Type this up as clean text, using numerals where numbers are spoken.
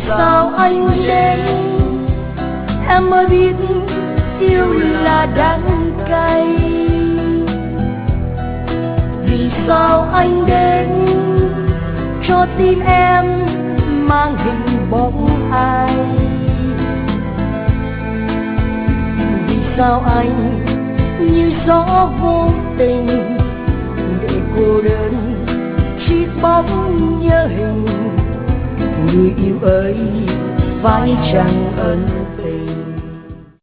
sao anh đến em mới biết yêu là đắng cay. Vì sao anh đến cho tim em mang hình bóng ai? Vì sao anh như gió vô tình để cô đơn chiếc bóng nhớ hình người yêu ơi phải chẳng ân